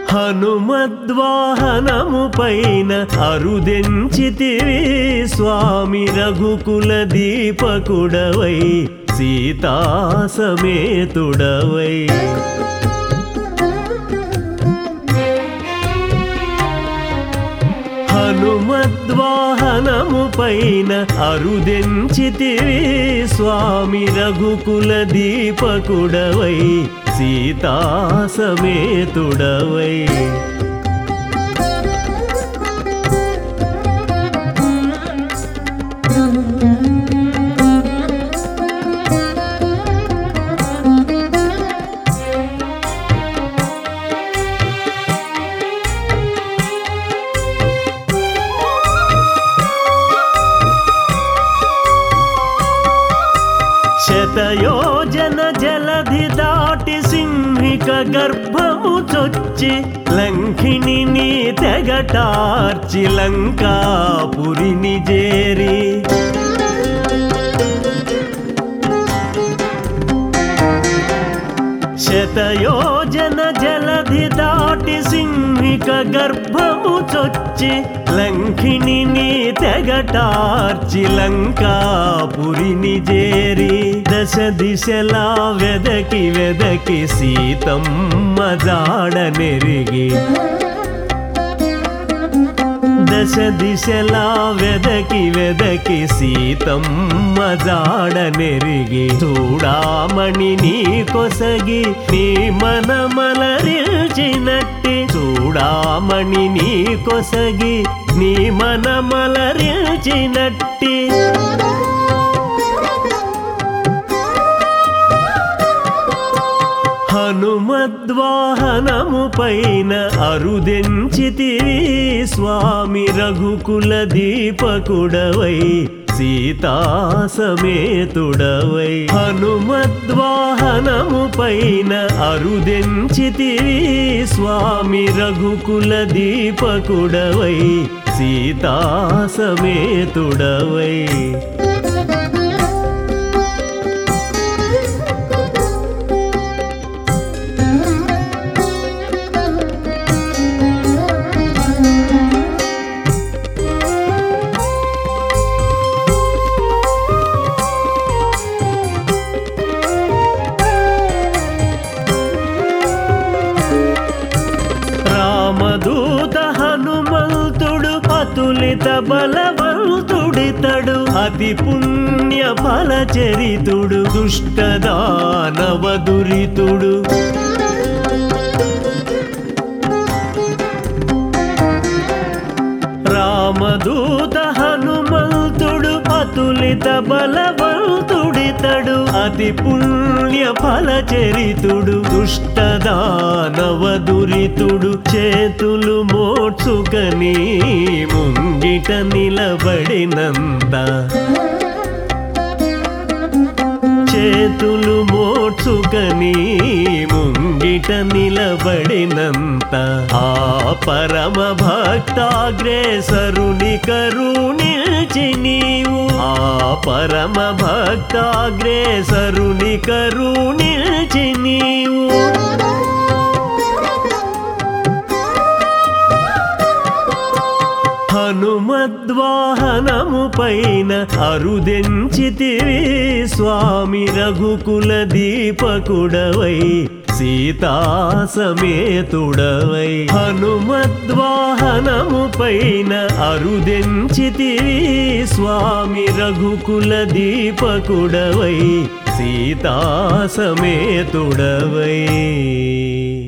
హనుమద్వాహనము పైన అరుదెంచితివి స్వామి రఘుకుల దీపకుడవై సీతా సమేతుడవై హనుమద్వాహనము పైన అరుదెంచితివి స్వామి రఘుకుల దీపకుడవై సీతా సమేతుడవై శతయోజన జలధి దాటి సింహిక గర్భము చొచ్చి లంకిణిని తెగటార్చి లంకాపురిని చేరి శతయోజన జలధి దాటి సింహిక గర్భము చొచ్చి లంకిణిని తెగటార్చి లంకాపురిని చేరి దశ దిశలా వెదకి వెదకి సీతమ్మ జాడ నెరిగి దశ దిశలా వెదకి వెదకి సీతమ్మ జాడ నెరిగి చూడామణి నీ కొసగి నీ మనమలరిల్చినట్టి చూడామణి నీ కొసగి నీ మనమలరిల్చినట్టి హనుమద్వాహనము పైన అరుదెంచితివి స్వామి రఘుకుల దీపకుడవై సీతా సమేతుడవై హనుమద్వాహనము పైన అరుదెంచితివి స్వామి రఘుకుల దీపకుడవై సీతా సమేతుడవై రామదూత హనుమంతుడు అతులిత బలవంతుడితడు అతి పుణ్య ఫల చరితుడు దుష్ట దానవ దురితుడు రామదూత హనుమంతుడు అతులిత బలవంతుడితడు అతి పుణ్య ఫల చరితుడు దుష్ట దానవ దురితుడు చేతులు మోడ్చుకని ముంగిట నిలబడినంత చేతులు మోడ్చుకని ముంగిట నిలబడినంత ఆ పరమ భక్తాగ్రేసరుని కరుణించి నీవు ఆ పరమ భక్తాగ్రేసరుని కరుణించి నీవు హనుమద్వాహనము పైన అరుదెంచితివి స్వామి రఘుకుల దీపకుడవై సీతా సమేతుడవై హనుమద్వాహనము పైన అరుదెంచితివి స్వామి రఘుకుల దీపకుడవై సీతా సమేతుడవై